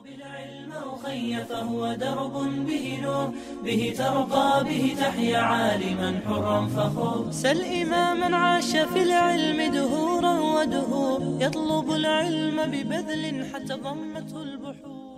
بالعلم أخي فهو درب به نور به ترقى به تحيا عالما حرا فخور سل إماما عاش في العلم دهورا ودهور يطلب العلم ببذل حتى ضمته البحور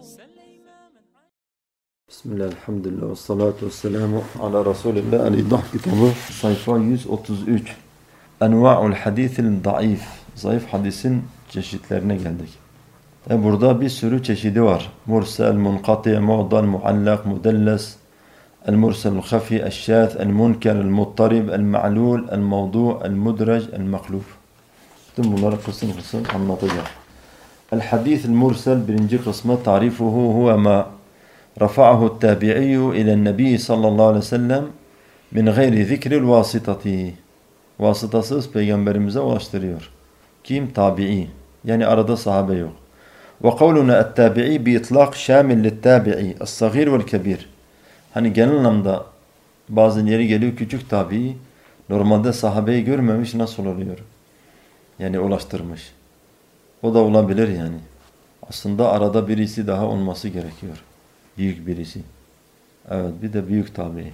بسم الله الحمد لله والصلاة والسلام على رسول الله الإيضاح kitabı sayfa 133 Enva'ul hadithil zayıf zayıf hadisin çeşitlerine geldik. Burada bir sürü çeşidi var. Mursel, munkati, mu'dal, muallak, mudelles, el-mursel, el-khafi, el-şâth, el-munker, el-muttarib, el-ma'lul, el-mavdu, el-mudraj, el-makluf. Tüm bunları kısım kısım anlatacak. El-hadith el-mursel birinci kısmı tarifuhu huve ma rafa'ahu tabi'iyyu ilen-nebi sallallahu aleyhi ve sellem min gayri zikril vasitati. Vasıtasız peygamberimize ulaştırıyor. Kim? Tabi'i. Yani arada sahabe yok. وقولنا التابعي بإطلاق شامل للتابعي الصغير والكبير. Hani genel anlamda bazı yeri geliyor küçük tabii. Normalde sahabeyi görmemiş nasıl oluyor? Yani ulaştırmış. O da olabilir yani. Aslında arada birisi daha olması gerekiyor. Büyük birisi. Evet bir de büyük tabii.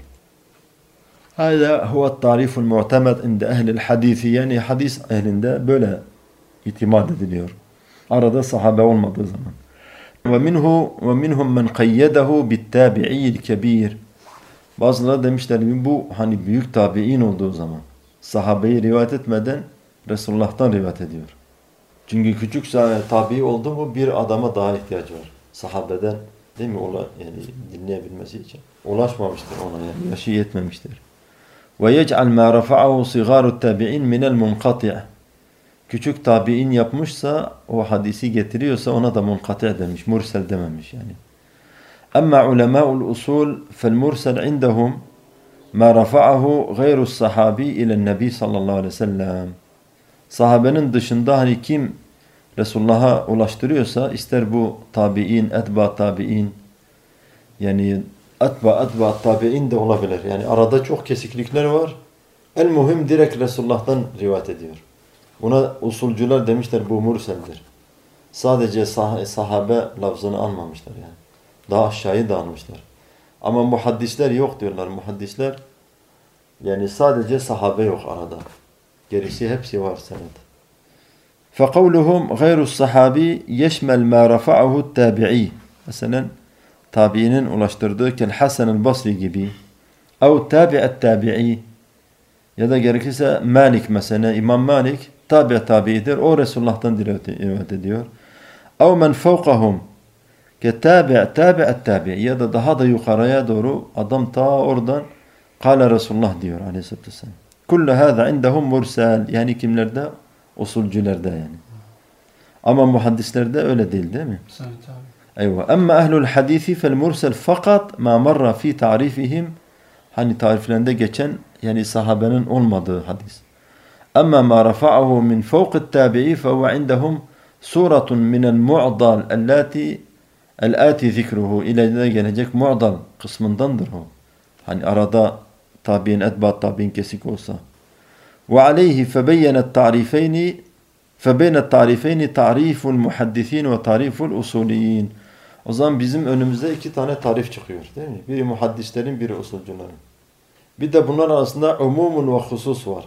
هذا هو التعريف المعتمد عند أهل الحديث. Yani hadis ehlinde böyle itimat ediliyor. Arada sahabe olmadığı zaman. وَمِنْهُمْ مَنْ قَيَّدَهُ بِالتَّابِعِيِّ الْكَبِيرِ. Bazıları demişler ki bu hani büyük tabi'in olduğu zaman. Sahabeyi rivayet etmeden Resulullah'tan rivayet ediyor. Çünkü küçük tabi oldu mu bir adama daha ihtiyacı var. Sahabeden değil mi? Yani dinleyebilmesi için. Ulaşmamıştır ona yani. Yaşı yetmemiştir. وَيَجْعَلْ مَا رَفَعَهُ صِغَارُ التَّابِعِينَ مِنَ الْمُنْقَطِعِ. Küçük tabi'in yapmışsa, o hadisi getiriyorsa ona da munkati demiş, mursel dememiş yani. Amma ulemâ'ul usul fel mursel indahum ma rafa'ahu gayru's sahabi ilen nebi sallallahu aleyhi ve sellem. Sahabenin dışında hani kim Resulullah'a ulaştırıyorsa, ister bu tabi'in, etba tabi'in, yani etba tabi'in de olabilir. Yani arada çok kesiklikler var. El muhim direkt Resulullah'tan rivayet ediyor. Buna usulcüler demişler bu murseldir. Sadece sahabe lafzını almamışlar yani. Daha aşağıyı da almışlar. Ama muhaddisler yok diyorlar. Muhaddisler yani sadece sahabe yok arada. Gerisi hepsi var senet. فَقَوْلُهُمْ غَيْرُ الصَّحَابِ يَشْمَلْ مَا رَفَعَهُ التَّابِعِي. Mesela tabiinin ulaştırdığı kel-Hasan el-Basri gibi. اَوْ تَابِعَ التَّابِعِي. Ya da gerekirse Malik mesela İmam Malik tabi'idir. O Resulullah'tan rivayet ediyor. اَوْ مَنْ فَوْقَهُمْ كَتَابِعَ ya da daha da yukarıya doğru adam ta oradan قَالَ Resulullah diyor aleyhissalatü vesselam. كُلَّ هَذَا عِنْدَهُمْ mursel. Yani kimlerde? Usulcülerde yani. Ama muhaddislerde öyle değil mi? Eyvah. Ama ehlul hadisi fel mursel fakat ma marra fi tarifihim. Hani tariflerinde geçen yani sahabenin olmadığı hadis. Ama ma rafa'ahu min fawqit tabi'i fe huve indahum suratun minel mu'dal el-ati zikruhu. İleride gelecek mu'dal kısmındandır o. Hani arada tabi'in etba tabi'in kesik olsa. Ve aleyhi febeyyenet tarifeyni febeynet tarifeyni tariful muhaddisin ve tariful usuliyin. O zaman bizim önümüzde iki tane tarif çıkıyor değil mi? Biri muhaddislerin, biri usulcuların. Bir de bunlar arasında umumun ve husus var.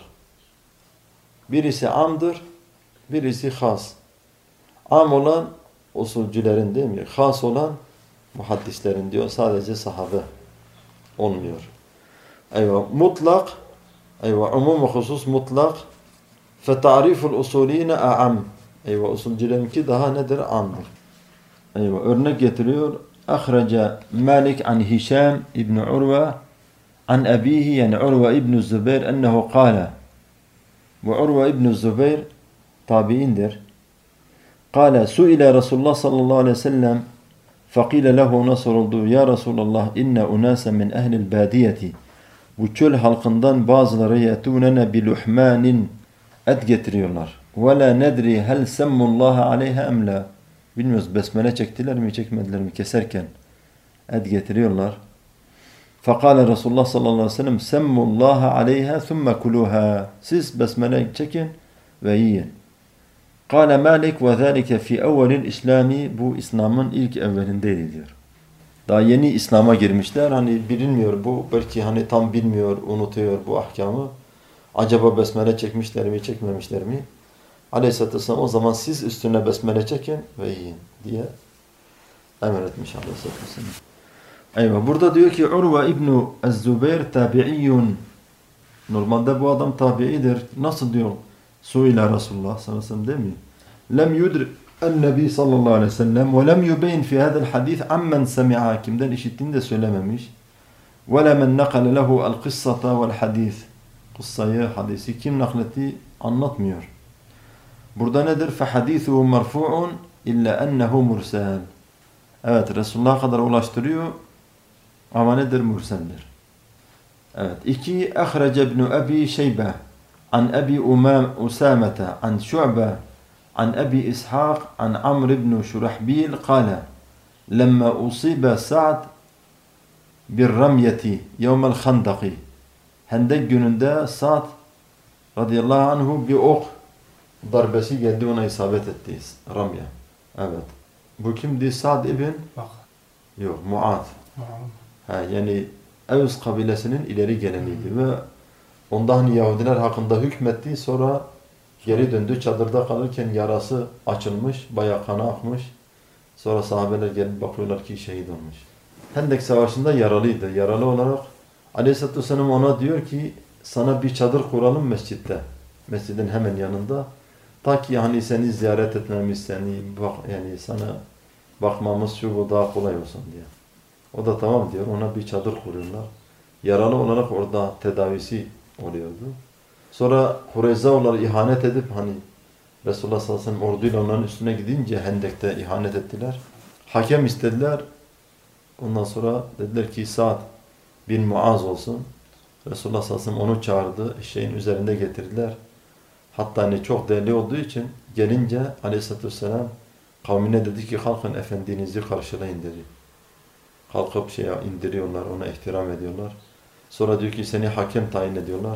Birisi amdır, birisi has. Am olan usulcülerin değil mi? Has olan muhaddislerin diyor. Sadece sahabe olmuyor. Eyvah. Mutlak, eyvah. Umum ve husus mutlak. Fetariful usulîne a'am. Eyvah. Usulcülerinki daha nedir? Amdır. Eyvah. Örnek getiriyor. Ahrece Malik an Hişam İbn Urve an abihi yani Urve İbn Zübeyir ennehu kâle. Bu Urve İbn Zübeyir tabiindir. Kâle suile Resulullah sallallahu aleyhi ve sellem fekîle lehu nasıl oldu? Ya Resulallah inne unâse min ehlil bâdiyeti. Bu çöl halkından bazıları yetûnene biluhmânin et getiriyorlar. Ve la nedri hel semmullaha aleyha emla. Bilmiyoruz besmele çektiler mi çekmediler mi keserken et getiriyorlar. Fekale Resulullah sallallahu aleyhi ve sellem semmullaha aleyha thumme kuluha. Siz besmele çekin ve yiyin. Kâle Malik ve zâlike fî evvelil İslâmi, bu İslam'ın ilk evvelindeydi diyor. Daha yeni İslam'a girmişler. Hani bilinmiyor bu. Belki hani tam bilmiyor, unutuyor bu ahkamı. Acaba besmele çekmişler mi, çekmemişler mi? Aleyhisselatü Vesselam o zaman siz üstüne besmele çekin ve yiyin diye emretmiş Aleyhisselatü Vesselam. Eyvah. Burada diyor ki Urve İbn-i Ez-Zübeyr tabi'iyyun. Normalde bu adam tabi'idir. Nasıl diyor? Su'ila Resulullah sallallahu aleyhi ve sellem değil mi? Lem yudr el-Nebi sallallahu aleyhi ve sellem ve lem yubeyn fi hadal hadis ammen semi'a, kimden işittiğini de söylememiş. Ve lemen nakale lehu el-kıssata vel hadis. Kıssayı, hadisi kim nakletti anlatmıyor. Burada nedir? Fehadithuhu merfu'un illa ennehu mursal. Evet, Resulullah'a kadar ulaştırıyor ama nedir? Murseldir. Evet. 2. Ehrece ibn Abi Şeybe an Abi Usamete an Şu'be an Abi İshak an Amr ibn Şurahbil kâle lemma usibe Sa'd bir ramyeti yevmel khandaki. Hendek gününde Sa'd radıyallahu anhu bir ok darbesi geldi, ona isabet etti. Ramya. Evet. Bu kimdi? Sa'd ibn? Yok, Mu'ad. Yani Evs kabilesinin ileri geleniydi ve ondan hani Yahudiler hakkında hükmetti. Sonra geri döndü. Çadırda kalırken yarası açılmış. Bayağı kanı akmış. Sonra sahabeler gelip bakıyorlar ki şehit olmuş. Hendek Savaşı'nda yaralıydı. Yaralı olarak Aleyhisselatü Vesselam ona diyor ki sana bir çadır kuralım mescitte. Mescidin hemen yanında. Ta ki hani seni ziyaret etmemiz, yani sana bakmamız şu bu daha kolay olsun diye. O da tamam diyor. Ona bir çadır kuruyorlar. Yaralı olarak orada tedavisi oluyordu. Sonra Kureyzalılar ihanet edip hani Resulullah sallallahu aleyhi ve sellem orduyla onların üstüne gidince Hendek'te ihanet ettiler. Hakem istediler. Ondan sonra dediler ki Sa'd bin Muaz olsun. Resulullah sallallahu aleyhi ve sellem onu çağırdı. Şeyin üzerinde getirdiler. Hatta hani çok değerli olduğu için gelince aleyhissalatü vesselam kavmine dedi ki kalkın efendinizi karşılayın dedi. Kalkıp indiriyorlar, ona ihtiram ediyorlar. Sonra diyor ki seni hakem tayin ediyorlar.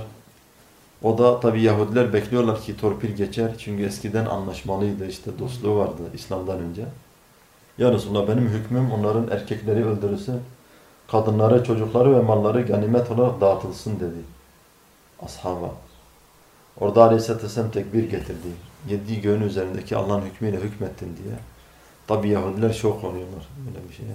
O da tabi Yahudiler bekliyorlar ki torpil geçer. Çünkü eskiden anlaşmalıydı, işte dostluğu vardı İslam'dan önce. Ya Resulullah benim hükmüm onların erkekleri öldürülsün. Kadınları, çocukları ve malları ganimet olarak dağıtılsın dedi. Ashaba. Orada Aleyhisselatü Vesselam tekbir getirdi. 7 göğün üzerindeki Allah'ın hükmüyle hükmettin diye. Tabi Yahudiler şok oluyorlar böyle bir şeye.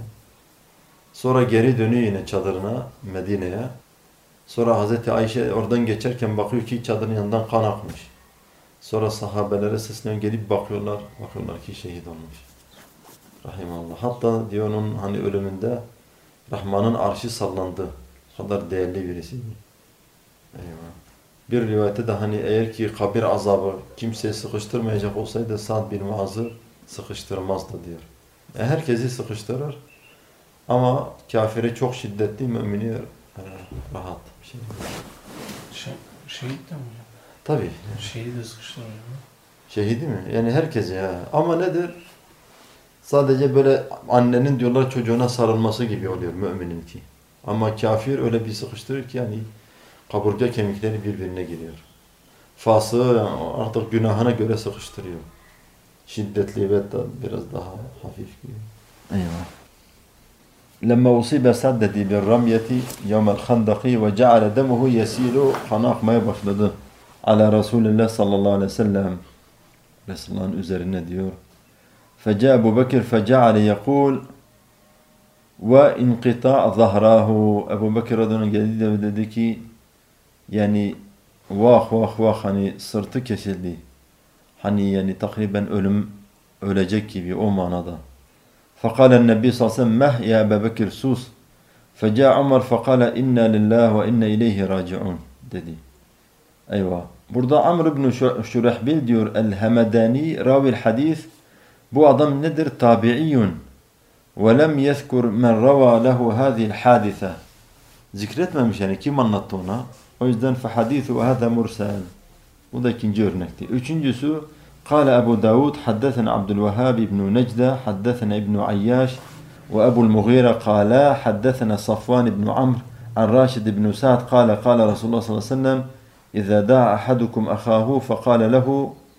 Sonra geri dönüyor yine çadırına, Medine'ye. Sonra Hazreti Ayşe oradan geçerken bakıyor ki çadırın yanından kan akmış. Sonra sahabelere sesleniyor, gelip bakıyorlar ki şehit olmuş. Rahimallah. Hatta diyor onun hani ölümünde Rahman'ın arşı sallandı. O kadar değerli birisiydi. Eyvallah. Bir rivayette de hani eğer ki kabir azabı kimseyi sıkıştırmayacak olsaydı Sa'd bin Muaz'ı sıkıştırmazdı diyor. Herkesi sıkıştırır. Ama kafiri çok şiddetli, mümini rahat bir şey. Şehit de mi hocam? Tabii. Şehidi de sıkıştırıyor mu? Şehidi mi? Yani herkese ya. Ama nedir? Sadece böyle annenin diyorlar çocuğuna sarılması gibi oluyor müminin ki. Ama kafir öyle bir sıkıştırır ki yani kaburga kemikleri birbirine giriyor. Fasığı artık günahına göre sıkıştırıyor. Şiddetli ve biraz daha hafif gibi. Eyvallah. Lemma usibe saddeti bir ramyeti yevmel khandaki ve ceale demuhu yesilu, kan akmaya başladı. Ala Resulullah sallallahu aleyhi ve sellem. Resulullah'ın üzerine diyor. Feca Ebu Bekir feceale yekul ve inqita' zahrahu. Ebu Bekir adına geldi de dedi ki yani vah hani sırtı kesildi. Hani yani takriben ölecek gibi o manada. فقال النبي صلى الله عليه وسلم مه يا أبا بكر sus. فجاء عمر فقال إنا لله وإنا إليه راجعون dedi. Eyvah. Burada Amr ibn Şurahbil diyor el-Hemedani ravil hadis. Bu adam nedir? Tabi'iyyun. Ve lem yezkur men rava lehu hâzihil hadise. Zikretmemiş yani kim anlattı ona. O yüzden fehadithu hâzâ mursal. Bu da ikinci örnekti. Üçüncüsü قال أبو داود حدثنا عبد الوهاب بن نجدة حدثنا ابن عياش وأبو المغيرة قالا حدثنا صفوان بن عمرو عن راشد بن سعد قال رسول الله صلى الله عليه وسلم إذا دعا أحدكم أخاه فقال له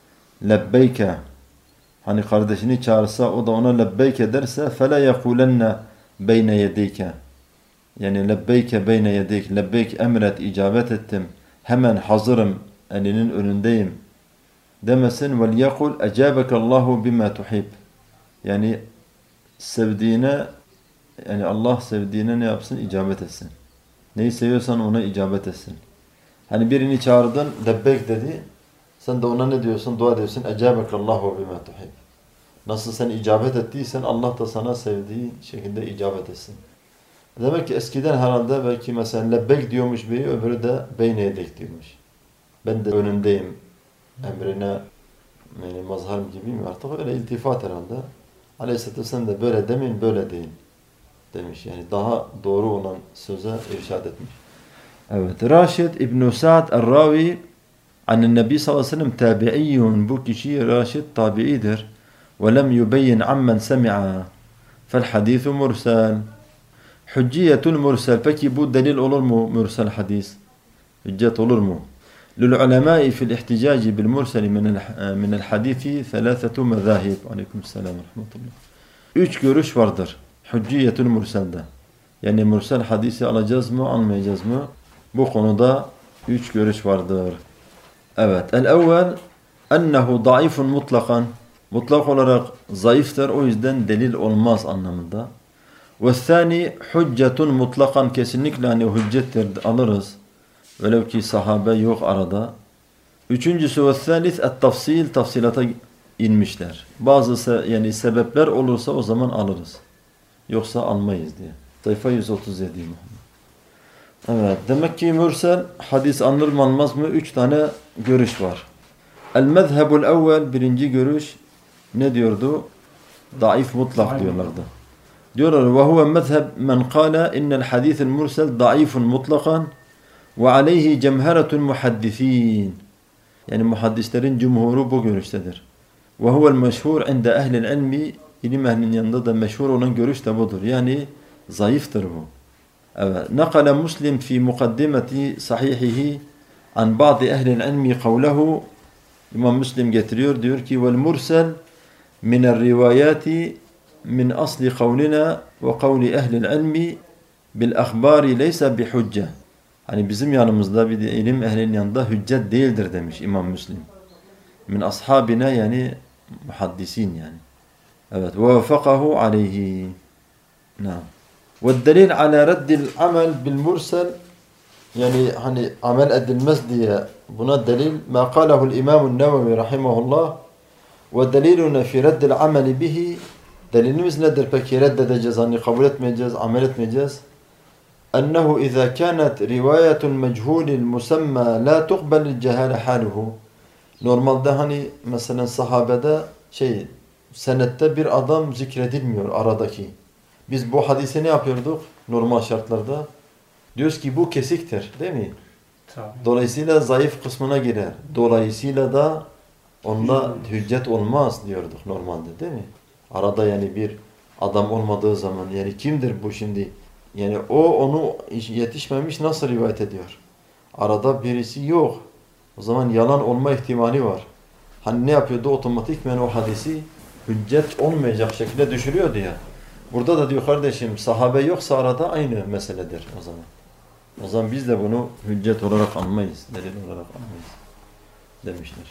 lebbeyke, hani kardeşini çağırsa o da ona lebbeyke derse فَلَا يَقُولَنَّ بَيْنَ يَدَيْكَ, yani lebbeyke beyne yedeyk, lebbeyk emret, icabet ettim, hemen hazırım, elinin önündeyim demesin. وَلْيَقُلْ اَجَابَكَ اللّٰهُ بِمَا تُحِبْ, yani sevdiğine, yani Allah sevdiğine ne yapsın? İcabet etsin. Neyi seviyorsan ona icabet etsin. Hani birini çağırdın, lebbeyk dedi, sen de ona ne diyorsun? Dua ediyorsun. اَجَابَكَ اللّٰهُ بِمَا تُحِبْ. Nasıl sen icabet ettiysen Allah da sana sevdiği şekilde icabet etsin. Demek ki eskiden herhalde belki mesela lebbeyk diyormuş biri, öbürü de beyne yedek diyormuş. Ben de önündeyim emrine, yani mazharım gibi mi artık, öyle iltifat herhalde. Aleyhisselatü Vesselam da böyle demeyin, böyle deyin demiş. Yani daha doğru olan söze irşad etmiş. Evet. Raşid İbn-i Sa'd el-Ravi annen Nebi sallallahu aleyhi ve sellem tabi'iyyun, bu kişi Raşid tabi'idir. Ve lem yubeyyin ammen semi'a fel hadithu mursal. Hücciyetul mursal, peki bu delil olur mu mursal hadis? Hüccet olur mu? للعلماء في الاحتجاج بالمرسل من الحديث ثلاثة مذاهب. Aleykümselam ve rahmetullah. 3 görüş vardır hücciyetül murselde. Yani mursal hadisi alacağız mı, almayacağız mı? Bu konuda 3 görüş vardır. Evet. El-evvel ennehu daifun mutlakan. Mutlak olarak zayıftır, o yüzden delil olmaz anlamında. Ve-thani hüccetun mutlakan, kesinlikle hani hüccettir, alırız. Velev ki sahabe yok arada. Üçüncüsü ve-thalith et-tafsil, tafsilata inmişler. Bazı yani sebepler olursa o zaman alırız. Yoksa almayız diye. Sayfa 137 Muhammed. Evet. Demek ki mürsel hadis alınır mı almaz mı? 3 tane görüş var. El-mezhebul evvel, birinci görüş ne diyordu? Daif mutlak diyorlardı. Diyorlar ve huve mezheb men kâle innel hadîthel mursel daifun mutlakan ve aleyhi cemheretul muhaddisîn. Yani muhaddislerin cumhuru bu görüştedir. Ve huvel meşhur inde ehlil ilmi, ilim ehlinin yanında da meşhur olan görüş de budur. Yani zayıftır bu. Evet. Nakale Muslim fi mukaddimeti sahihihi an bazı ehlil ilmi kavlehu. İmam Müslim getiriyor, diyor ki vel mursel minel rivayati min asli kavlina ve kavli ehlil ilmi bil ahbari leysa bi hücce. Hani bizim yanımızda bir de ilim ehlinin yanında hüccet değildir demiş İmam Müslim. Min ashabina, yani muhaddisin yani. Evet. Ve vefakahu aleyhi. Naam. Ve delil ala reddil amel bil mursel, yani hani amel edilmez diye buna delil ma kâlehul İmam-ı Nevevi rahimahullah ve deliluna fi reddil ameli bihi. Delilimiz nedir peki? Reddedeceğiz, hani kabul etmeyeceğiz, amel etmeyeceğiz. Ennehu izâ kânet rivâyetul mechûlil musemma la tuqbel cehâle hâluhu. Normalde hani mesela sahabede senette bir adam zikredilmiyor aradaki. Biz bu hadise ne yapıyorduk normal şartlarda? Diyoruz ki bu kesiktir, değil mi? Tabii. Dolayısıyla zayıf kısmına girer. Dolayısıyla da onda hüccet olmaz diyorduk normalde, değil mi? Arada yani bir adam olmadığı zaman, yani kimdir bu şimdi? Yani onu yetişmemiş nasıl rivayet ediyor? Arada birisi yok. O zaman yalan olma ihtimali var. Hani ne yapıyordu? Otomatikmen o hadisi hüccet olmayacak şekilde düşürüyordu ya. Burada da diyor kardeşim sahabe yoksa arada aynı meseledir o zaman. O zaman biz de bunu hüccet olarak almayız, delil olarak almayız demişler.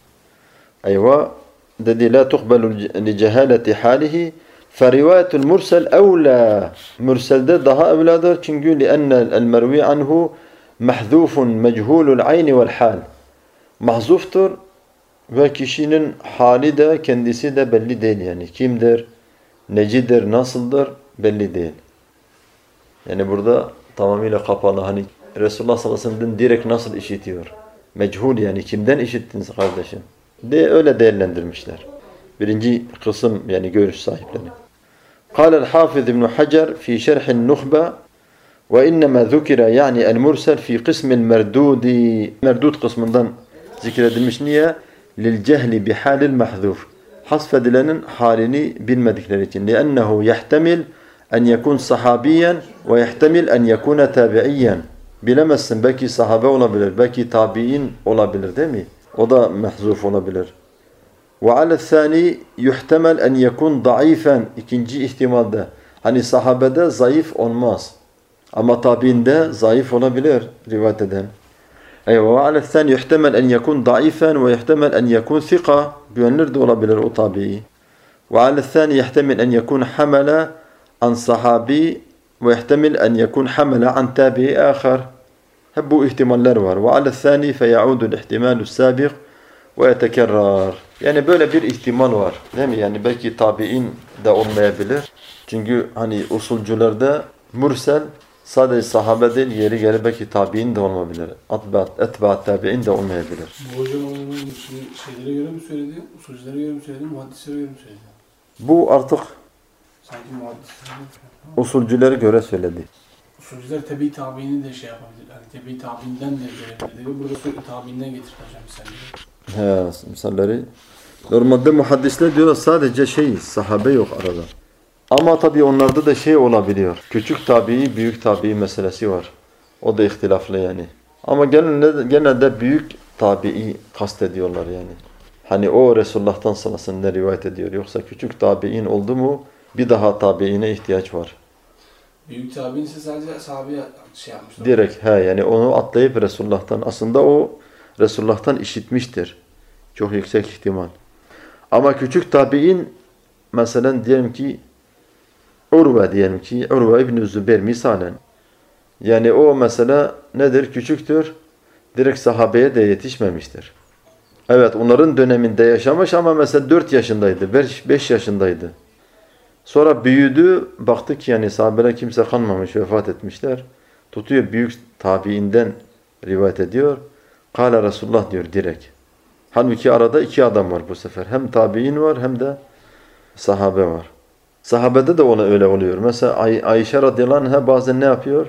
Eyvah dedi la tuqbelu li cehaleti halihi ferivayetul mursel evla. Murselde daha evladır çünkü li'ennel mervi anhu mahzufun mechulul ayni vel hal. Mahzuftur ve kişinin hali de kendisi de belli değil, yani kimdir, necidir, nasıldır belli değil. Yani burada tamamıyla kapalı, hani Resulullah sallallahu aleyhi ve sellem direkt nasıl işitiyor? Mechul, yani kimden işittiniz kardeşim? Öyle değerlendirmişler. Birinci kısım yani görüş sahipleri. قال الحافظ ابن حجر في شرح النخبة وإنما ذكر يعني المرسل في قسم المردود. Merdud kısmından zikredilmiş. Niye? للجهل بحال المحذوف. Hasfedilenin halini bilmedikleri için. لأنه يحتمل أن يكون صحابيا ويحتمل أن يكون تابعيا. Bilemezsin, belki sahabe olabilir, belki tabi'in olabilir, değil mi? O da mahzuf olabilir. وعلى الثاني يحتمل أن يكون ضعيفا ikinci ihtimalde. Hani sahabede zayıf olmaz. Ama tabiinde zayıf olabilir rivayet eden. وعلى الثاني يحتمل أن يكون ضعيفا ويحتمل أن يكون ثقة güvenilir de olabilir o tabi'i. وعلى الثاني يحتمل أن يكون حمل عن صحابي ويحتمل أن يكون حمل عن تابعي آخر. Hep bu ihtimaller var. وعلى الثاني فيعود الاحتمال السابق ويتكرر. Yani böyle bir ihtimal var. Değil mi? Yani belki tabi'in de olmayabilir. Çünkü hani usulcülerde mursel sadece sahabe değil, yeri gelir belki tabi'in de olmayabilir. Etba'at tabi'in de olmayabilir. Bu hocam onun şeylere göre mi söyledi? Usulcülere göre mi söyledi? Muhaddislere göre mi söyledi? Bu artık Sanki muhaddislere usulcülere göre söyledi. Usulcüler tabi tabiini de şey yapabilir. Yani tabi tabiinden de görebilir. Burada sürekli tabiinden getirdi hocam misalleri. Misalleri. Normalde muhaddisler diyorlar sadece sahabe yok arada. Ama tabii onlarda da olabiliyor. Küçük tabii, büyük tabii meselesi var. O da ihtilaflı yani. Ama genelde büyük tabii kastediyorlar yani. Hani o Resulullah'tan sonrasında rivayet ediyor. Yoksa küçük tabi'in oldu mu bir daha tabi'ine ihtiyaç var. Büyük tabi'in ise sadece sahabeye yapmışlar. Direkt yani onu atlayıp Resulullah'tan. Aslında o Resulullah'tan işitmiştir. Çok yüksek ihtimal. Ama küçük tabi'in mesela diyelim ki Urve İbn-i Zübeyir misalen. Yani o mesela nedir? Küçüktür. Direkt sahabeye de yetişmemiştir. Evet onların döneminde yaşamış ama mesela 4 yaşındaydı, 5 yaşındaydı. Sonra büyüdü, baktık yani sahabeler kimse kalmamış, vefat etmişler. Tutuyor büyük tabiinden rivayet ediyor. Kâle Resulullah diyor direkt. Halbuki arada 2 adam var bu sefer. Hem tabiin var hem de sahabe var. Sahabede de ona öyle oluyor. Mesela Ayşe radıyallahu anh'a bazen ne yapıyor?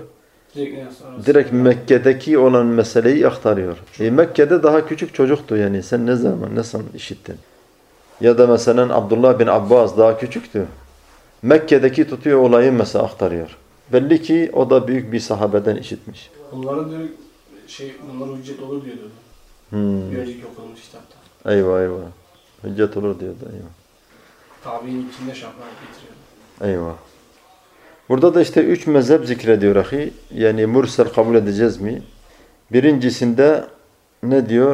Direkt Mekke'deki olan meseleyi aktarıyor. Mekke'de daha küçük çocuktu yani. Sen ne zaman işittin? Ya da mesela Abdullah bin Abbas daha küçüktü. Mekke'deki tutuyor olayı mesela aktarıyor. Belli ki o da büyük bir sahabeden işitmiş. Bunlara diyor bunlar hüccet olur diyordu. Bir önceki okulmuş kitapta. Eyvah. Hüccet olur diyordu. Eyvah. Tabi'nin içinde şartlar getiriyordu. Eyvah. Burada da işte 3 mezhep zikrediyor ahi. Yani mursel kabul edeceğiz mi? Birincisinde ne diyor?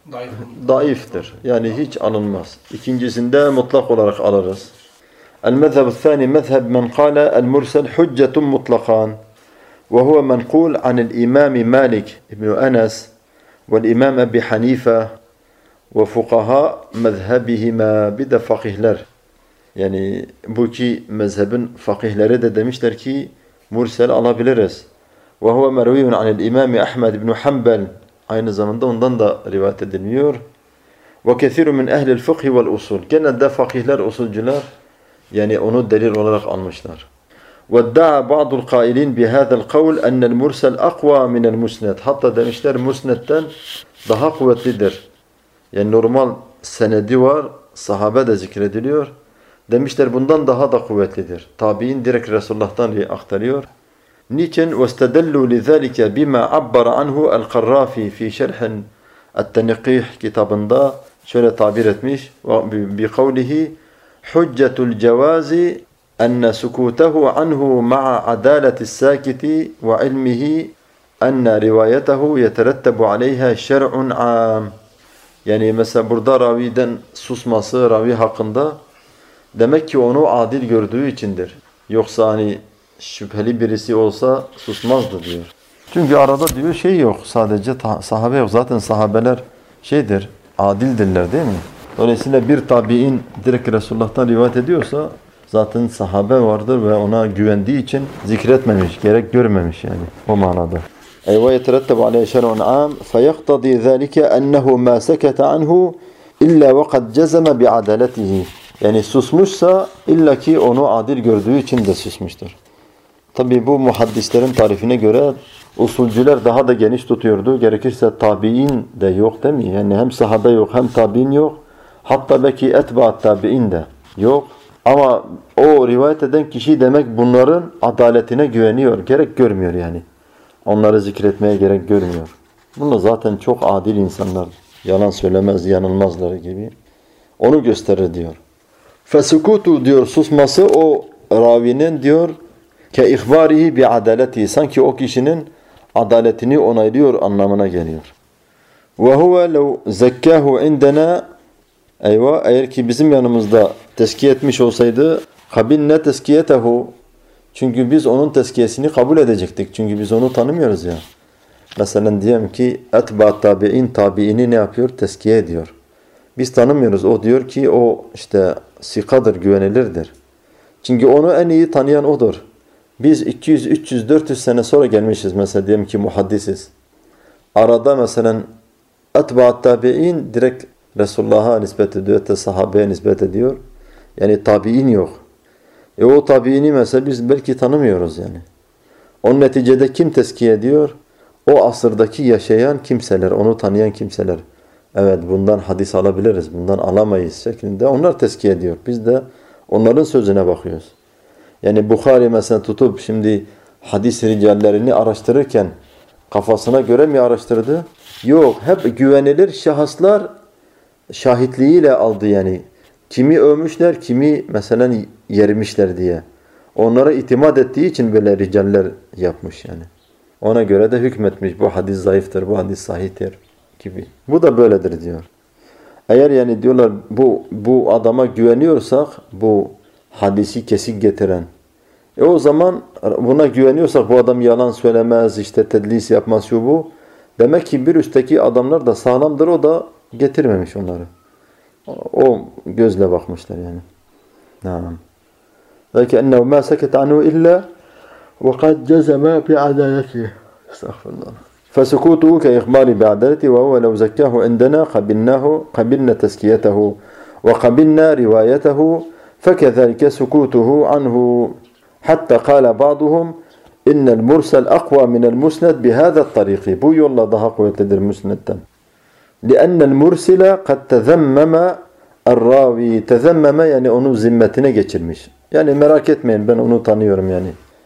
Daiftir. Yani hiç alınmaz. İkincisinde mutlak olarak alırız. El-mezheb-ü-thâni mezheb men kâle el-mursel hüccetun mutlakan. Ve huve menqul anil-imâmi Malik İbn-i Enes vel-imâm Ebi Hanife ve fukaha mezhebihima bir de fakihler. Yani bu iki mezhebin fakihleri de demişler ki mursel alabiliriz. Ve huve merviyun anil imam Ahmed ibn Hanbel aynı zamanda ondan da rivayet edilmiyor. Ve kesiru min ehlil fıkhi vel usul. Genelde fakihler, usulcular yani onu delil olarak almışlar. وَادَّعَى بَعْضُ الْقَائِلِينَ بِهَذَا الْقَوْلِ أَنَّ الْمُرْسَلْ أَقْوَى مِنَ الْمُسْنَدِ Hatta demişler musnedden daha kuvvetlidir. Yani normal senedi var, sahabe de zikrediliyor. Demişler bundan daha da kuvvetlidir. Tabi'in direkt Resulullah'tan aktarıyor. Niçin? وَاسْتَدَلُّوا لِذَٰلِكَ بِمَا عَبَّرَ عَنْهُ الْقَرَّافِ فِي شَرْحٍ التَّنِقِيحِ kitabında şöyle tabir etmiş. بِقَوْلِهِ حُجَّةُ الْجَوَازِ أَنَّ سُكُوتَهُ عَنْهُ مَعَ عَدَالَةِ السَّاكِتِ وَعِلْمِهِ أَنَّ رِوَايَتَهُ يَتَرَتَّبُ عَلَيْهَا شَرْعٌ عَامٌ Yani mesela burada raviden susması, ravi hakkında demek ki onu adil gördüğü içindir. Yoksa hani şüpheli birisi olsa susmazdı diyor. Çünkü arada diyor yok. Sadece sahabe yok. Zaten sahabeler adildirler değil mi? Dolayısıyla bir tabi'in direkt Resulullah'tan rivayet ediyorsa zaten sahabe vardır ve ona güvendiği için zikretmemiş, gerek görmemiş yani o manada. Ve yeteretteb aleyhi şer'un am feyektadi zâlike ennehu mâ sekete anhu illa ve kad cezeme bi'adaletihi. Yani susmuşsa illaki onu adil gördüğü için de susmuştur. Tabi bu muhaddislerin tarifine göre usulcüler daha da geniş tutuyordu. Gerekirse tabi'in de yok değil mi? Yani hem sahabe yok hem tabi'in yok. Hatta belki etba'at tabi'in de yok. Ama o rivayet eden kişi demek bunların adaletine güveniyor. Gerek görmüyor yani. Onları zikretmeye gerek görmüyor. Bunlar zaten çok adil insanlar. Yalan söylemez, yanılmazlar gibi. onu gösterir diyor. Fesukutu diyor susması o ravinin diyor ke ihbarihi bi adaleti sanki o kişinin adaletini onaylıyor anlamına geliyor. Ve huve lev zekkahu indena eğer ki bizim yanımızda tezkiye etmiş olsaydı kabilne tezkiyetehu çünkü biz onun tezkiyesini kabul edecektik. Çünkü biz onu tanımıyoruz ya. Mesela diyelim ki etba'at tabiini ne yapıyor? Tezkiye ediyor. Biz tanımıyoruz. O diyor ki o işte sikadır, güvenilirdir. Çünkü onu en iyi tanıyan odur. Biz 200, 300, 400 sene sonra gelmişiz mesela diyelim ki muhaddisiz. Arada mesela etba'at tabi'in direkt Resulullah'a nispet ediyor, sahabeye nispet ediyor. Yani tabi'in yok. O tabi'ini mesela biz belki tanımıyoruz yani. Onun neticede kim tezkiye ediyor? O asırdaki yaşayan kimseler, onu tanıyan kimseler. Evet bundan hadis alabiliriz, bundan alamayız şeklinde. Onlar tezkiye ediyor. Biz de onların sözüne bakıyoruz. Yani Bukhari mesela tutup şimdi hadis ricallerini araştırırken kafasına göre mi araştırdı? Yok, hep güvenilir şahıslar şahitliğiyle aldı yani. Kimi övmüşler, kimi mesela yermişler diye. Onlara itimat ettiği için böyle ricaller yapmış yani. Ona göre de hükmetmiş. Bu hadis zayıftır, bu hadis sahihtir gibi. Bu da böyledir diyor. Eğer yani diyorlar bu adama güveniyorsak, bu hadisi kesik getiren. O zaman buna güveniyorsak bu adam yalan söylemez, işte tedlis yapmaz şu bu. Demek ki bir üstteki adamlar da sağlamdır, o da getirmemiş onları. O gözle bakmışlar yani. Naam. Belki ennehu ma seket anhu illa ve kad cezema bi adaletihi. Estağfurullah. Fesukutuhu ke ihbari bi adaletihi ve huve lev zekkahu indena qabilna tezkiyetehu ve qabilna rivayetehu fekezalike sukutuhu anhu hatta qala ba'duhum innel mursel aqwa minel musned bihâzat tariqi. Bu yolla daha kuvvetlidir müsnedden. لأن المرسل قد تذمم الراوي تذمم yani onu zimmetine geçirmiş. Yani merak etmeyin ben onu tanıyorum yani.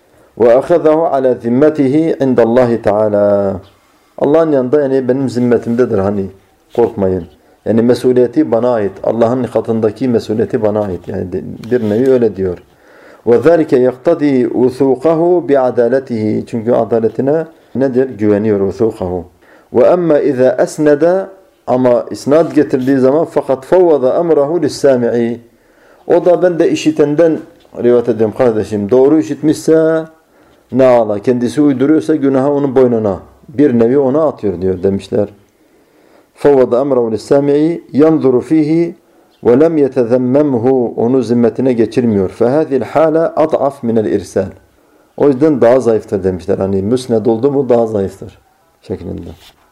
وأخذه على ذمته عند الله تعالى. Allah'ın yanında yani benim zimmetimdedir hani korkmayın. Yani mesuliyeti bana ait. Allah'ın katındaki mesuliyeti bana ait. Yani bir nevi öyle diyor. وذلك يقتضي وثوقه بعدالته. Çünkü adaletine nedir? Güveniyor وثوقه. وأما إذا أسند ama isnad getirdiği zaman fakat fawwada emrahu lis-sami'i. O da ben de işitenden rivayet ediyorum kardeşim. Doğru işitmişse ne ala. Kendisi uyduruyorsa günahı onun boynuna. Bir nevi ona atıyor diyor demişler. Fawwada emrahu lis-sami'i yanzuru fihi ve lem yetezemmemhu. Onu zimmetine geçirmiyor. Fehâzil hâle ad'af minel irsal. O yüzden daha zayıftır demişler. Hani müsned oldu mu daha zayıftır şeklinde.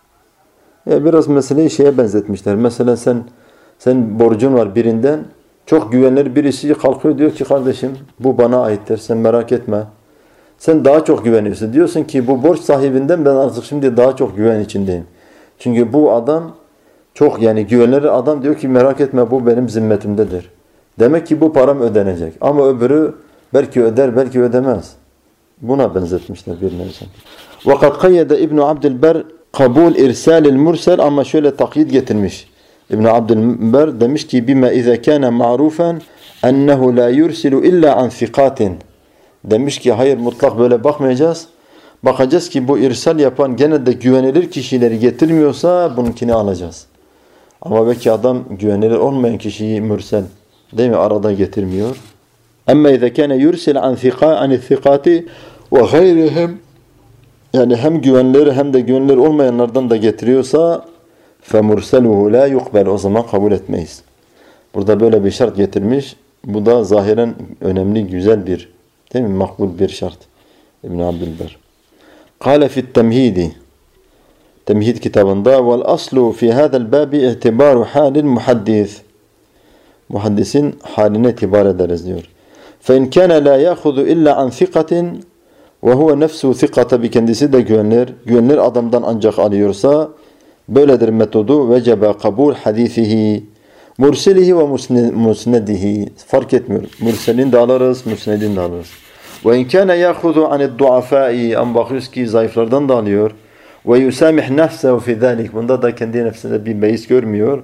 Ya biraz meseleyi şeye benzetmişler. Mesela sen borcun var birinden. Çok güvenilir birisi kalkıyor diyor ki kardeşim bu bana aittir. Sen merak etme. Sen daha çok güveniyorsun. Diyorsun ki bu borç sahibinden ben artık şimdi daha çok güven içindeyim. Çünkü bu adam çok yani güvenilir adam diyor ki merak etme bu benim zimmetimdedir. Demek ki bu param ödenecek. Ama öbürü belki öder belki ödemez. Buna benzetmişler bir nevi. وَقَدْ قَيَّدَ İbn Abdülber kabul irsalil mursel ama şöyle takyid getirmiş. İbn Abdülber demiş ki bima iza kana ma'rufan ennehu la yursilu illa an thiqatin. Demiş ki hayır mutlak böyle bakmayacağız. Bakacağız ki bu irsal yapan gene de güvenilir kişileri getirmiyorsa bununkini alacağız. Ama belki adam güvenilir olmayan kişiyi mürsel değil mi arada getirmiyor. Ama iza kana yursil an thiqati ve gayrihim yani hem güvenilir hem de güvenilir olmayanlardan da getiriyorsa فَمُرْسَلُهُ لَا يُقْبَلُ o zaman kabul etmeyiz. Burada böyle bir şart getirmiş. Bu da zahiren önemli, güzel bir, değil mi? Makbul bir şart. İbn Abdülber. قال في التمهيد Temhid kitabında وَالْأَصْلُ فِي هَذَا الْبَابِ اِعْتِبَارُ حَالِ الْمُحَدِّثِ Muhaddisin haline itibar ederiz diyor. فَاِنْ كَانَ لَا يَأْخُذُ اِلَّا عَنْ ثِقَةٍ ve huve nefsu thika tabi kendisi de güvenilir adamdan ancak alıyorsa böyledir metodu vecebe kabul hadisihi murselihi ve musnedihi fark etmiyor. Murselin de alırız, musnedin de alırız. Ve in kana ya'khudhu an'id du'afai am bakıyoruz ki zayıflardan da alıyor ve yusamih nefsehu fi zalik bunda da kendi nefsinde bir beis görmüyor.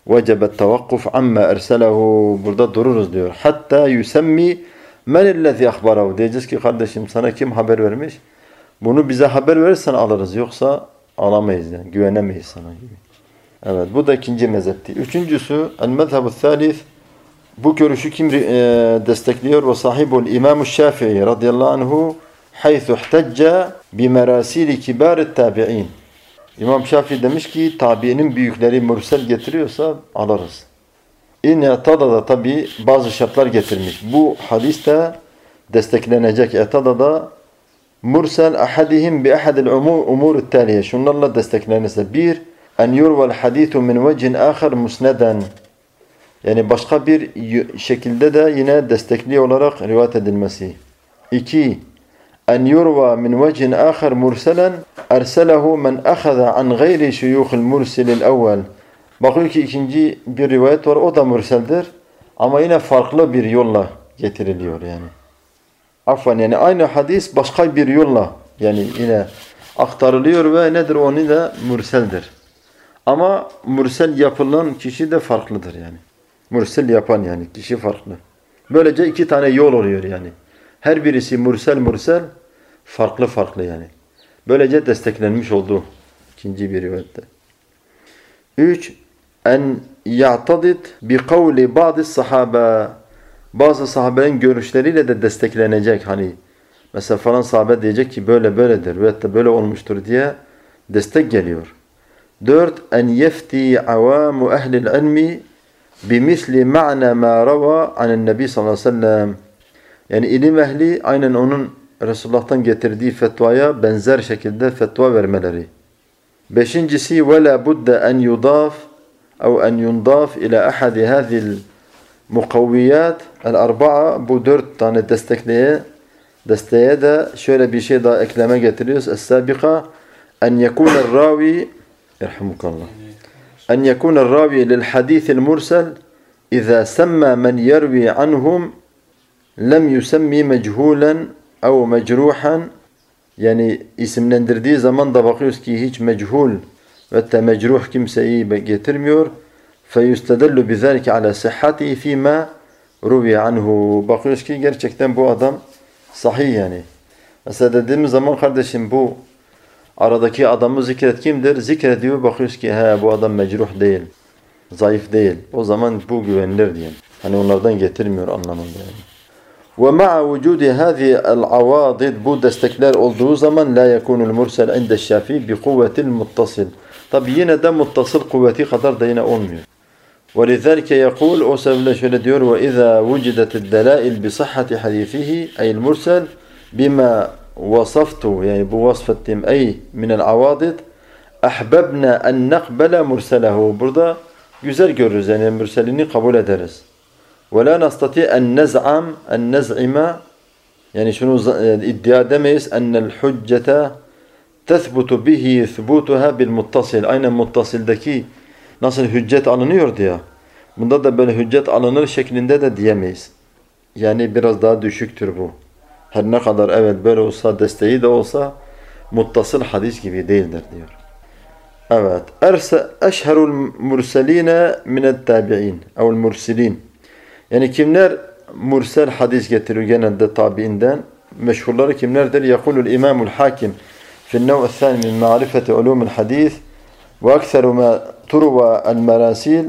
vecebet tevakkuf amma erselehu. Burada dururuz diyor. Hatta yusemmi menellezi ahbarahu. Diyeceğiz ki kardeşim sana kim haber vermiş? Bunu bize haber verirsen alırız. Yoksa alamayız yani. Güvenemeyiz sana gibi. Evet, bu da ikinci mezhepti. Üçüncüsü el-mezhebu thalith. Bu görüşü kim destekliyor? Ve sahibul İmam-ı Şafii radıyallahu anhu haythu ihtecca bimerasili kibar tabi'in. İmam Şafii demiş ki tabiinin büyükleri mursel getiriyorsa alırız. İnetada da tabi bazı şartlar getirmiş. Bu hadiste desteklenecek. Etada da mursel ahadihim bi ahadil umur taliye. Şunlarla desteklenirse. Bir, en yurval hadithu min vecin ahar musneden. Yani başka bir şekilde de yine destekli olarak rivayet edilmesi. İki, en yurva min vecin ahar murselen erselehu men ahaza an gayri şuyuhil mursilil evvel. Bakıyor ki ikinci bir rivayet var, o da murseldir. Ama yine farklı bir yolla getiriliyor yani. Afwan, yani aynı hadis başka bir yolla yani yine aktarılıyor ve nedir, onu da murseldir. Ama mursel yapılan kişi de farklıdır yani. Mursel yapan yani kişi farklı. Böylece iki tane yol oluyor yani. Her birisi mursel farklı yani. Böylece desteklenmiş oldu ikinci bir rivayette. 3. En ya'tadid bi kavli bazı sahabe. Bazı sahabelerin görüşleriyle de desteklenecek hani. Mesela falan sahabe diyecek ki böyle böyledir veyahut da böyle olmuştur diye destek geliyor. 4. En yefti avamu ehlil ilmi bimisli ma'na ma rava anen nebi sallallahu aleyhi ve sellem. Yani ilim ehli aynen onun Resulullah'tan getirdiği fetvaya benzer şekilde fetva vermeleri. Beşincisi ve la budde en yudaf ev en yundaf ila ahadi hadhihi mukavviyat el-arba'a. Bu 4 tane desteğe de şöyle bir şey daha ekleme getiriyoruz. Es-sabika en yekûne ravi yerhamukallah. En yekûne ravi lil hadithil mursel iza semma men yervi anhum lem yusemmi mechulen ev mecruhan. Yani isimlendirdiği zaman da bakıyoruz ki hiç mechul ve mecruh kimseyi getirmiyor. فَيُسْتَدَلُّ بِذَٰلِكَ عَلَى صِحَّتِهِ فِي مَا رُوِيَ عَنْهُ. Bakıyoruz ki gerçekten bu adam sahih yani. Mesela dediğimiz zaman kardeşim bu aradaki adamı zikret kimdir? Zikrediyor, bakıyoruz ki bu adam mecruh değil, zayıf değil. O zaman bu güvenilir diye. Hani onlardan getirmiyor anlamında yani. وَمَعَ وُجُودِ هَذِي الْعَوَاضِدِ. Bu destekler olduğu zaman لَا يَكُونُ الْمُرْسَلْ عِنْدَ الشَّافِي بِقُوَّةِ الْمُتَّصِلِ. Tabi yine de muttasıl kuvveti kadar da yine olmuyor. وَلِذَلْكَ يَقُولُ O sebeple şöyle diyor وَإِذَا وُجِدَتِ الدَّلَائِلْ بِصَحَّةِ حَدِيثِهِ اَيْ الْمُرْسَلِ بِمَا وَصَفْتُ. Yani bu vasfettiğim ey minel avadid ahbabna en nakbele murselehu. Burada güzel görürüz yani mürselini kabul ederiz. وَلَا نَسْتَطِعْ اَنْ نَزْعِمَ. Yani şunu iddia edemeyiz اَنَّ الْحُجَّةَ تَثْبُتُ بِهِ ثُبُوتُهَا بِالْمُتَّصِلِ. Aynen muttasildeki nasıl hüccet alınıyor diye. Bunda da böyle hüccet alınır şeklinde de diyemeyiz. Yani biraz daha düşüktür bu. Her ne kadar evet böyle olsa, desteği de olsa muttasıl hadis gibi değildir diyor. Evet. Eşherul murseline minet tabi'in evl mursilin. Yani kimler mursel hadis getiriyor genelde tabiinden? Meşhurları kimlerdir? Yekulul İmamul Hakim fi'l nev'i thani min ma'rifeti ulumul hadis ve ekseru ma turva el merasil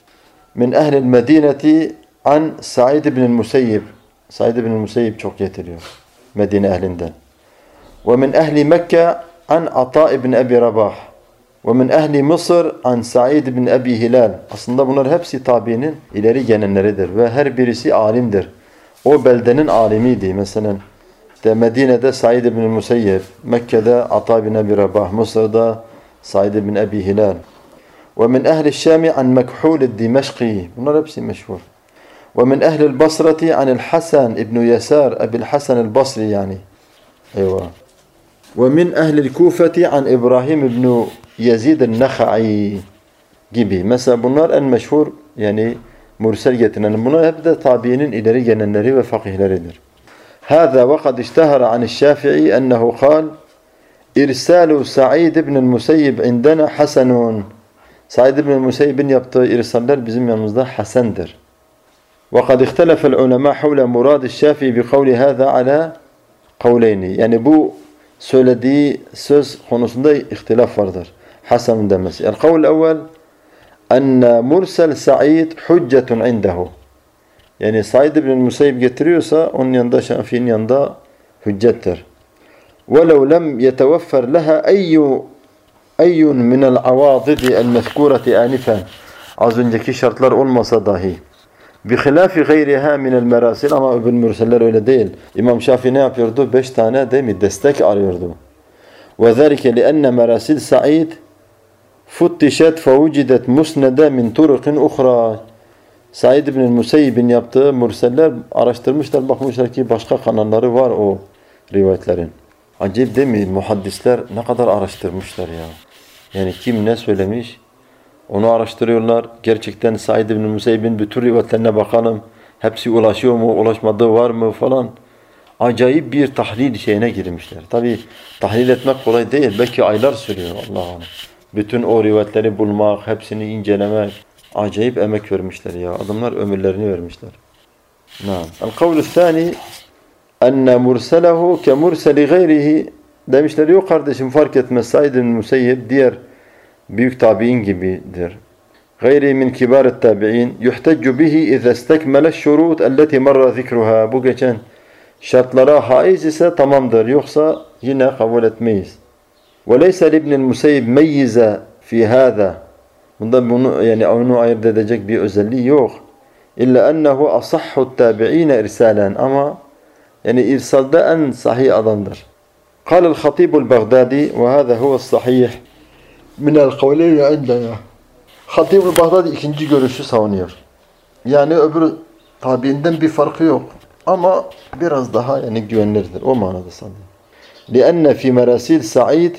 min ehlil medineti an Sa'id ibn Musayyib. Sa'id ibn Musayyib çok getiriyor Medine ehlinden. Ve min ehli Mekke an Ata ibn Abi Rabah. Ve min ehli Mısır an Sa'id ibn Abi Hilal. Aslında bunlar hepsi tabiinin ileri gelenleridir ve her birisi alimdir. O beldenin alimiydi. Mesela Medine'de Sa'id ibn Musayyib, Mekke'de Ata ibn Abi Rabah, Mısır'da Sa'id ibn Abi Hilal. Ve min ehli Şami an Mekhul el-Dimeşki. Bunlar hepsi meşhur. Ve min ehli el-Basrati an el-Hasan ibn Yasar, Ebil Hasan el-Basri yani. Eyvah. Ve min ehli el-Kufeti an İbrahim ibn Yazid el-Nakha'i gibi. Mesela bunlar en meşhur yani mursel getiren. Bunlar hep de tabiinin ileri gelenleri ve fakihleridir. Hâzâ ve kad iştehara an'ş-Şâfi'î ennehu kâl İrsâlu Sa'id ibn el-Musayyib indena hasenun. Said ibn Musayyib'in yaptığı irsaller bizim yanımızda hasendir. وَقَدْ اِخْتَلَفَ الْعُلَمَا حَوْلَ مُرَادِ الشَّافِي بِقَوْلِ هَذَا عَلَى قَوْلَيْنِ. Yani bu söylediği söz konusunda ihtilaf vardır. Hasan'ın demesi. El-kavl evvel enne mursel Sa'id hüccetun indehu. Yani Said ibn Musayyib getiriyorsa onun yanında, Şafii'nin yanında hüccettir. وَلَوْ لَمْ يَتَوَفَّرْ لَهَا اَيٌّ مِنَ الْعَوَاضِدِ الْمَذْكُورَةِ آنِفًا. Az önceki şartlar olmasa dahi. بِخِلَافِ غَيْرِهَا مِنَ الْمَرَاسِلِ. Ama öbür mürseller öyle değil. İmam Şafii ne yapıyordu? 5 tane değil mi? Destek arıyordu. وَذَلِكَ لِأَنَّ مَرَاسِلِ سَعِيدٍ فُتِّشَتْ فَوُجِدَتْ مُسْنَدَ مِنْ طُرُقٍ اُخْرَى. Said ibn Musayyib'in yaptığı mürseller araştırmışlar, bakmışlar ki başka kanalları var o rivayetlerin. Acayip değil mi? Muhaddisler ne kadar araştırmışlar ya. Yani kim ne söylemiş onu araştırıyorlar. Gerçekten Said ibn Musayyib'in bütün rivayetlerine bakalım. Hepsi ulaşıyor mu, ulaşmadığı var mı falan. Acayip bir tahlil şeyine girmişler. Tabi tahlil etmek kolay değil. Belki aylar sürüyor Allah'ım. Bütün o rivayetleri bulmak, hepsini incelemek. Acayip emek vermişler ya. Adamlar ömürlerini vermişler. El-kavlu thani enne murselehu ke murseli gayrihi. Demişler yok kardeşim fark etmez. Said ibn Musayyib diğer büyük tabi'in gibidir. Gayri min kibar tabi'in yuhteccu bihi iza istekmele şurut elleti marra zikruha. Bu geçen şartlara haiz ise tamamdır. Yoksa yine kabul etmeyiz. Ve leysa ibn Musayyib meyyize fi hâzâ. Bunda bunu yani onu ayırt edecek bir özelliği yok. İlla ennehu asahhu tabi'ine irsalen. Ama yani irsalde en sahih adamdır. قال الخطيب البغدادي وهذا هو الصحيح من القولين عندنا. Hatib Bağdadi ikinci görüşü savunuyor. Yani öbür tabiinden bir farkı yok. Ama biraz daha yani güvenilirdir. O manada sanırım. لأن في مراسيل سعيد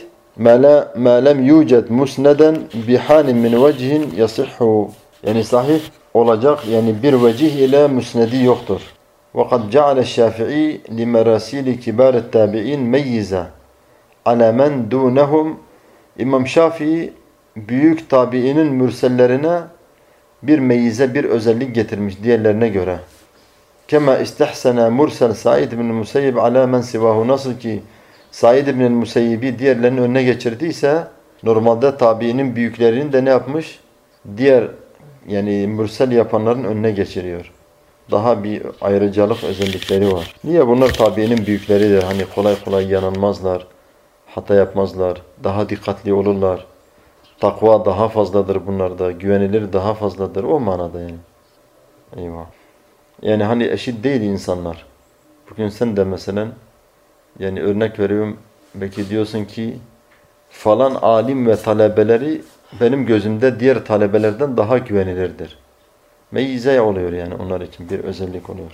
ما لم يوجد مسندا بحال من وجه يصح. Yani sahih olacak yani bir vecih ile müsnedi yoktur. وقد جعل الشافعي لمراسيل كبار التابعين ميزة على من دونهم. İmam Şafii büyük tabiinin mürsellerine bir meyize, bir özellik getirmiş diğerlerine göre. Kema istehsene mursel Said ibn Musayyib ala men sivahu. Nasıl ki Said ibn Musayyib'i diğerlerinin önüne geçirdiyse normalde tabiinin büyüklerinin de ne yapmış? Diğer yani mürsel yapanların önüne geçiriyor. Daha bir ayrıcalık özellikleri var. Niye? Bunlar tabiinin büyükleridir. Hani kolay kolay yanılmazlar, hata yapmazlar, daha dikkatli olurlar. Takva daha fazladır bunlarda, güvenilir daha fazladır. O manada yani. Eyvah. Yani hani eşit değil insanlar. Bugün sen de mesela yani örnek veriyorum, belki diyorsun ki falan alim ve talebeleri benim gözümde diğer talebelerden daha güvenilirdir. Meyize oluyor yani onlar için bir özellik oluyor.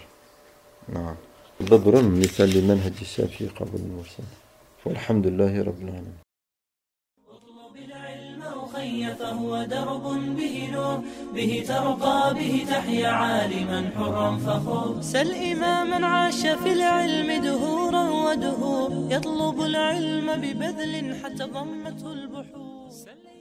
Burada duralım. Misal-i menhec-i şafii kabul mursel. Velhamdülillahi Rabbil alemin. فهو درب به نور به ترقى به تحيا عالما حرا فخور سل إماما عاش في العلم دهورا ودهور يطلب العلم ببذل حتى ضمته البحور